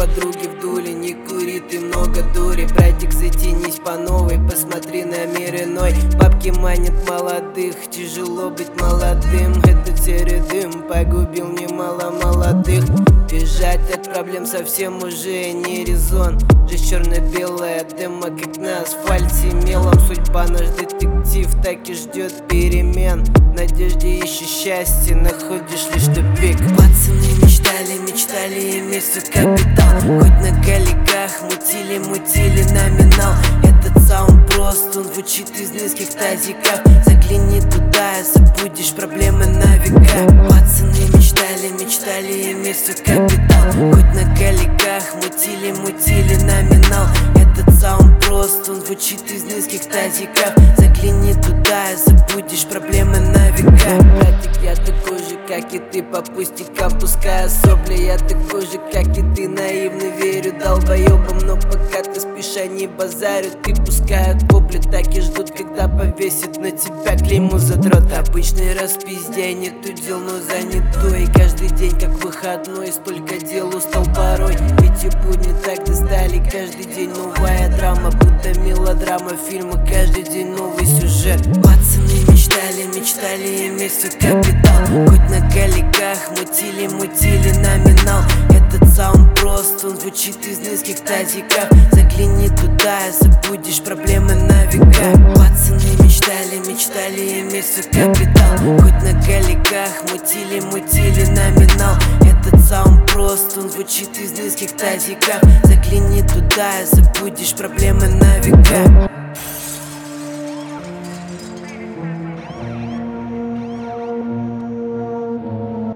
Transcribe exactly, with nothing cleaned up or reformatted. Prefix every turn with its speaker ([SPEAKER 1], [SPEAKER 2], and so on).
[SPEAKER 1] подруги в дуле. Не кури, ты много дури, братик, затянись по новой. Посмотри на мир иной, бабки манят молодых. Тяжело быть молодым, этот серый дым погубил немало молодых. Бежать от проблем совсем уже не резон. Жизнь черно-белая, дыма как на асфальте мелом. Судьба наш детектив так и ждет перемен. В надежде ищешь счастье, находишь лишь тупик. Пацаны мечтали, мечтали иметь все капитал. Хоть на галиках мутили, мутили номинал. Этот саунд прост, он звучит из низких тазиков. Загляни туда и забудешь проблемы на века. Пацаны мечтали, мечтали иметь все капитал. Хоть на галиках мутили, мутили номинал. Этот саунд прост, он звучит из низких тазиков. Загляни туда и забудешь проблемы на века. Братик, я такой же, как и ты, по пустякам пуская сопли. Я такой же, как и ты, наивно верю долбоебам. Но пока ты спишь, они базарят и пускают вопли. Так и ждут, когда повесят на тебя клейму задрот. Обычный распиздяй, нету дел, но занятой. Каждый день как выходной, столько дел устал порой. Эти будни так достали, каждый день новая драма. Будто мелодрама фильма, каждый день новый сюжет. Пацаны мечтали, мечтали иметь все капитал. Хоть на галиках мутили, мутили номинал. Этот саунд прост, он звучит из низких тазиков. Загляни туда и забудешь проблемы на века. Пацаны мечтали, мечтали иметь все капитал. Хоть на галиках мутили, мутили номинал. Этот саунд прост, он звучит из низких тазиков. Загляни туда и забудешь проблемы на века.